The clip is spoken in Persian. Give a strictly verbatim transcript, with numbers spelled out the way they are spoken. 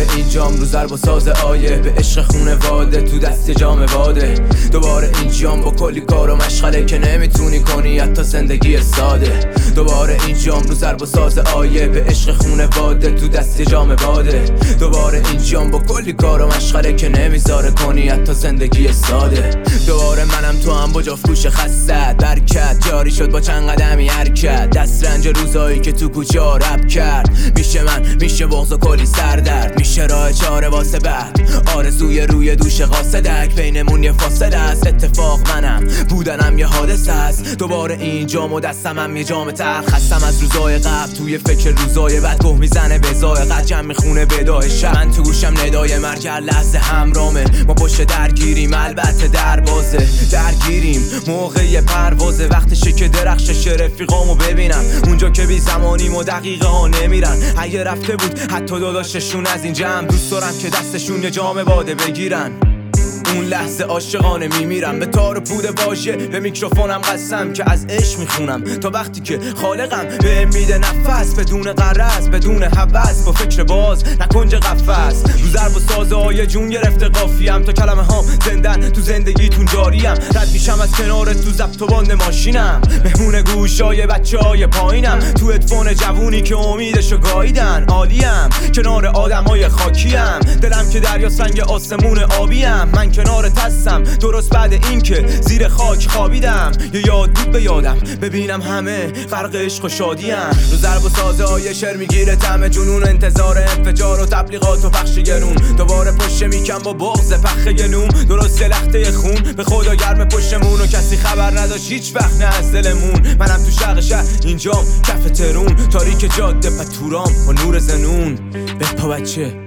دوباره اینجام رو ضرب و ساز آیه، به عشق خونه واده تو دست جام باده. دوباره اینجام با کلی کار و مشغله که نمیتونی کنی حتی زندگی ساده. دوباره اینجام رو ضرب و ساز آیه، به عشق خونه واده تو دست جام باده. دوباره اینجام با کلی کار و مشغله که نمیذاره کنی حتی زندگی ساده. دوباره منم تو هم با جفت خسته برکت جاری شد با چند قدمی حرکت، دست رنج روزایی که تو کوچه ها رپ کرد. میشه من میشه بغض و کلی سردرد، میشه راه چاره واسه بعد، آرزوی روی دوش قاصدک، بینمون یه فاصله است، اتفاق منم بودنم یه حادثه است. دوباره این جام و دستم هم یه جام تر، خستم از روزای قبل توی فکر روزای بعد، گه میزنه به زای قد جمع میخونه بدای شب. من تو گوشم ندای مرگ هر لحظه همرامه، ما پشت درگیریم البته در بازه، درگیریم موقع پروازه، وقتشه که درخشش رفیقامو ببینم اونجا که بی زمانیم و دقیقه ها نمیرن. اگه رفته بود حتی داداششون از این جمع، دوست دارم که دستشون یه جام باده بگیرن. اون لحظه عاشقانه میمیرم، به تار و پود واژه به میکروفونم قسم که از عشق میخونم تا وقتی که خالقم به میده نفس، بدون غرض بدون هوس، با فکر باز نکنج قفس. رو ضرب و سازهای جون گرفته قافیم تا کلمه ها زندن تو زندگیتون جاریم. رد میشم از کنار تو ضبط و باند ماشینم، مهمون گوشای بچه های پایینم، تو ادفون جوونی که امیدشو گاییدن. عالیم کنار آدم های خاکیم، دلم که دریا سنگ آسمون آبیم. من کنار تستم درست بعد این که زیر خاک خوابیدم، یه یاد بود به یادم ببینم همه غرق عشق و شادیم. رو ضرب و سازه های شعر میگیره طعم جنون، انتظار انفجار و تبلیغات و پخش گرون. دوباره پشت میکم با بغض پخ گلوم، درست لخته خون به خدا گرم پشتمون و کسی خبر نداشت هیچ وقت نه از دلمون. منم تو شرق شهر اینجام کف ترون، تاریک جاده پتورام با نور زنون. به پا بچه